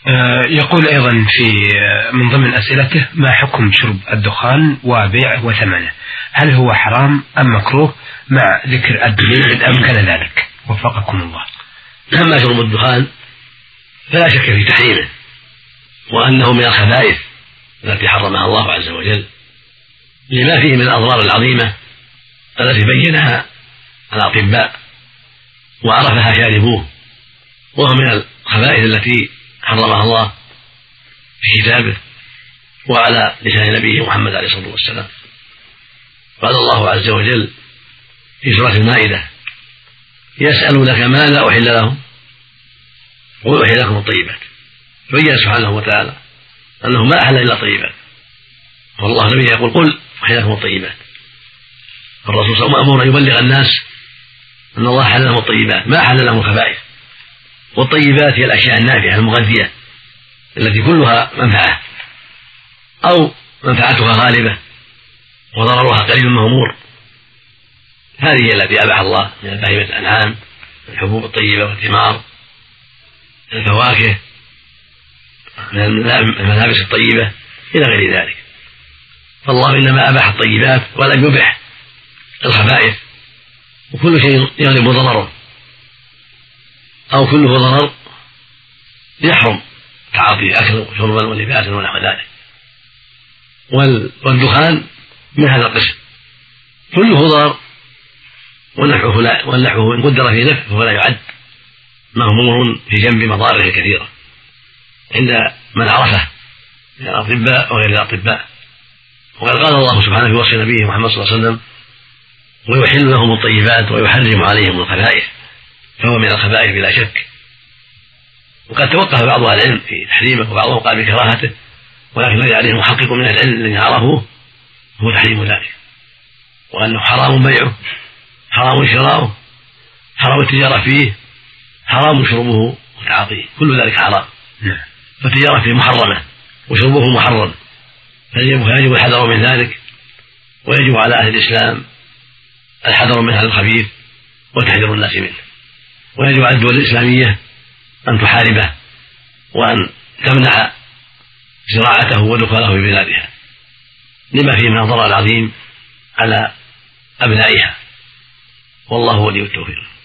يقول أيضا من ضمن أسئلته: ما حكم شرب الدخان وبيعه وثمنه؟ هل هو حرام أم مكروه، مع ذكر الدليل إن أمكن ذلك؟ وفقكم الله. أما شرب الدخان فلا شك في تحريمه، وأنه من الخبائث التي حرمها الله عز وجل، لما فيه من الأضرار العظيمة التي بينها الأطباء وعرفها شاربوه، وهو من الخبائث التي حرمها الله في كتابه وعلى لسان نبيه محمد عليه الصلاة والسلام. قال الله عز وجل في سورة المائدة: يسألونك ماذا أحل لهم قل أحل لكم الطيبات. بين سبحانه وتعالى أنه ما أحل إلا الطيبات، والله نبيه يقول: قل أحل لكم الطيبات. الرسول صلى الله عليه وسلم مأمور أن يبلغ الناس أن الله حل لهم الطيبات، ما أحل لهم الخبائث. والطيبات هي الأشياء النافعة المغذية التي كلها منفعة أو منفعتها غالبة وضررها قليل مهمور. هذه التي أباح الله من بهيمة الأنعام، الحبوب الطيبة والثمار، الفواكه، من الملابس الطيبة إلى غير ذلك. فالله إنما أباح الطيبات ولم يبح الخبائث، وكل شيء يغلب ضرره أو كله ضرر يحرم تعاطيه أكلا وشربا ولباسا ونحو ذلك. والدخان من هذا القسم كله ضرر، ونحوه إن قدر في نفعه فلا يعد مغمور في جنب مضاره الكثيرة عند من عرفه من الأطباء وغير الأطباء. وقد قال الله سبحانه في وصف نبيه محمد صلى الله عليه وسلم: ويحل لهم الطيبات ويحرم عليهم الخبائث، فهو من الخبائث بلا شك. وقد توقف بعض أهل العلم في تحريمه وبعضهم قال بكراهته، ولكن الذي عليه محقق من أهل العلم الذين عرفوه هو تحريم ذلك، وأنه حرام بيعه، حرام شراؤه، حرام التجارة فيه، حرام شربه وتعاطيه، كل ذلك حرام. فالتجارة فيه محرمة وشربه محرم، فيجب الحذر من ذلك، ويجب على أهل الإسلام الحذر من هذا الخبيث وتحذير الناس منه، ويجب على الدول الإسلامية أن تحاربه وأن تمنع زراعته ودخوله في بلادها لما فيه من الضرر العظيم على أبنائها، والله ولي التوفيق.